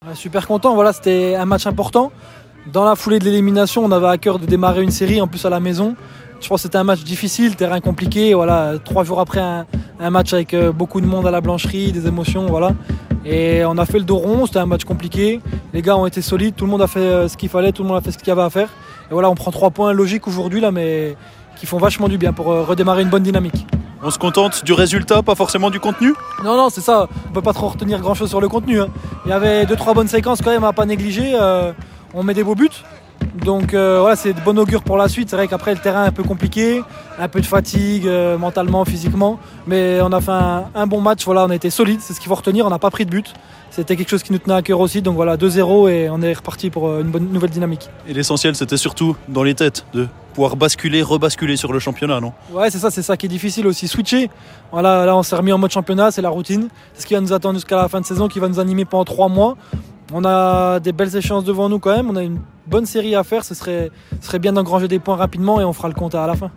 Ouais, super content, voilà, c'était un match important. Dans la foulée de l'élimination, on avait à cœur de démarrer une série, en plus à la maison. Je pense que c'était un match difficile, terrain compliqué. Voilà, 3 jours après un match avec beaucoup de monde à la blancherie, des émotions, voilà. Et on a fait le dos rond, c'était un match compliqué. Les gars ont été solides, tout le monde a fait ce qu'il fallait, tout le monde a fait ce qu'il y avait à faire. Et voilà, on prend 3 points logiques aujourd'hui là, mais qui font vachement du bien pour redémarrer une bonne dynamique. On se contente du résultat, pas forcément du contenu? Non, c'est ça, on peut pas trop retenir grand chose sur le contenu. Il y avait 2-3 bonnes séquences quand même à pas négliger. On met des beaux buts. Donc voilà, c'est de bon augure pour la suite. C'est vrai qu'après le terrain est un peu compliqué, un peu de fatigue mentalement, physiquement. Mais on a fait un bon match, voilà, on a été solide, c'est ce qu'il faut retenir, on n'a pas pris de but. C'était quelque chose qui nous tenait à cœur aussi, donc voilà, 2-0 et on est reparti pour une bonne nouvelle dynamique. Et l'essentiel, c'était surtout dans les têtes, de pouvoir rebasculer sur le championnat, non? Ouais, c'est ça qui est difficile aussi, switcher. Voilà, là on s'est remis en mode championnat, c'est la routine. C'est ce qui va nous attendre jusqu'à la fin de saison, qui va nous animer pendant 3 mois. On a des belles échéances devant nous quand même, on a une bonne série à faire, ce serait bien d'engranger des points rapidement et on fera le compte à la fin.